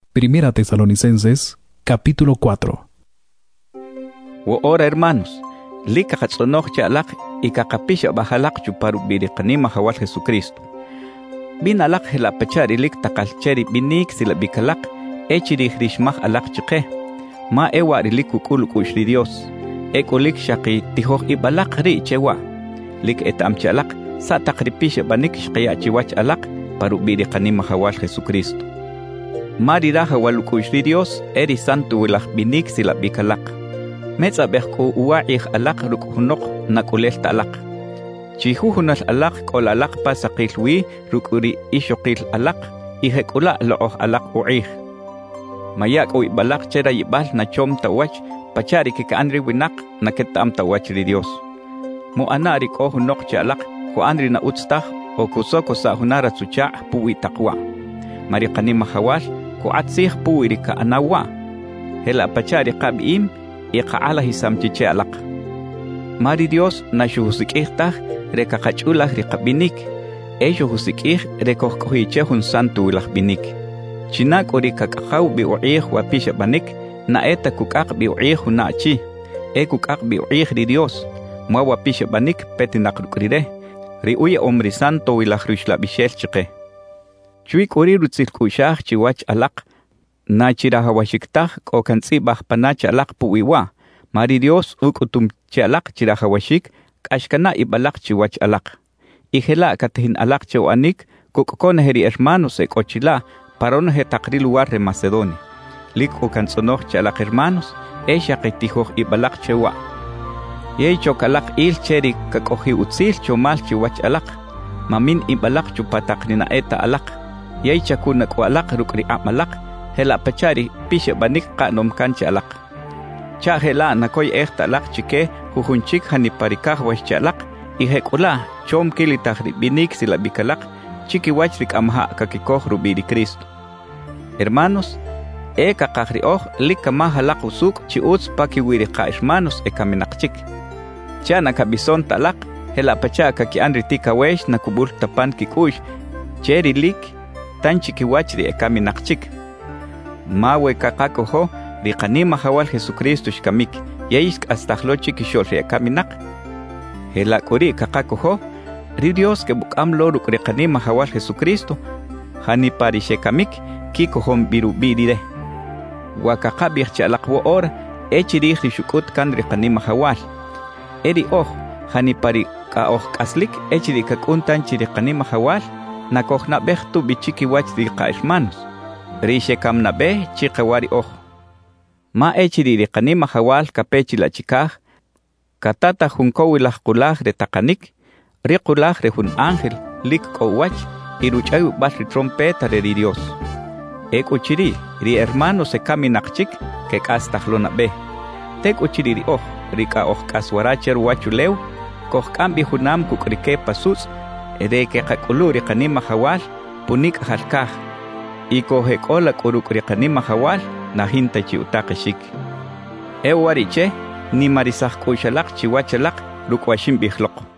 Primera Tesalonicenses, capítulo 4. Ora hermanos, lika katsonoch alak ikakapisha bahalak chuparu biriqanima hawal Jesucristo. Bin alak hela pachari lik takalcheri binik sila bikalak echiri hrishmah alak chiqe. Ma ewa rilik kukul kushri Dios. Ekulik shaqi tihoh ibalak ri chewa. Lik etamchi alak sa takripisha banik shqaya chiwach alak paru biriqanima hawal Jesucristo. Marira hawal kushri Dios eri santu wilak binik sila bikalak. Metza behku uwaih alak ruk hunok nakulel talak. Chihuhunal alak kol alak pa sakilwi rukuri ishokil alak ihekula looh alak uih. Mayak uy balak chera yibal na chom tawach pachari kikaanri winak na ketam tawach ri Dios. Mo anari ko hunok cha alak ko anri na utstah o kusoko sa hunara tsucha puwi takwa. Marikani mahawal ko atsih puwi rika anawa. Hela pachari qabim iqaala hisam chiche alaq. Mari Dios na shuhusikih rekaqachulah riqabinik. Shuhusikih rekohkohiche hun santu wilah binik. Chinak uri kakaqaw biuih wapisha banik na eta kukaq biuih hunachi. Kukaq biuih ri Dios. Mua wapisha banik petinak rukrire. Ri uya omri santo wilah rishla bishel chiqe. Chuik uri rutzil kushah chiwach alaq. Na chirahawashiktaj o kantzibaj panach alaq puwiwa. Mari Dios ukutum chalaq chirahawashik kashkana ibalaq chiwach alaq. Ihela katihin alaq chewanik kukokone heri hermanos ekochila parone he taqri lugar de Macedonia. Lik ukantzonoj chalaq hermanos shaqitijoj ibalaq chewa. Chokalaq il cheri kakohi utzil chomal chiwach alaq. Mamin ibalaq chupataqnina eta alaq. Chakunak alaq rukri amalaq. Hela pachari pisha banik qanom kancha alaq. Cha hela nakoy ekta alaq chike hujunchik haniparikaj washchalaq ihekula chom kilitahri binik sila bikalaq chiki wachrik amha kakikoj rubiri Cristo. Hermanos, kakajri lika mahalaq usuk chi uts pakiwirika hermanos kaminaqchik. Cha nakabison talaq hela pacha kakianri tika wesh nakubul tapan kikush cheri lik tan chiki wachri kaminaqchik. Mawe kakakoho riqanima hawal Jesucristo shkamik yaisk astahlochi kishol kaminak. Hela kuri kakakoho ri Dios ke bukamlo ruk riqanima hawal Jesucristo hani pari shekamik kikohom biru birire. Wakakabih chalaqwo ora echirih rishukut kan riqanima hawal. Eri hani pari kaslik echiri kakuntan chiriqanima hawal nakohna behtu bichiki wach riqaishmanos. Rishe kam nabe chiqawari Ma echiri riqanima hawal kapechila chikaj. Katata junkowilah qulah de taqanik. Riqulah de hun ángel lik kowach iruchayu bas trompeta de Dios. Uchiri ri hermano se kaminaqchik ke kastajlo nabe. Tek uchiri ri rika kaswaracher wachulew kohkambi hunam kukrike pasus de ke qakulu riqanima hawal punik halkaj. Ikohekola kuruk riqanima hawal na hinta chi utaqishik. Ewariche ni marisaj kushalaq chiwachalaq rukwashim bijloq.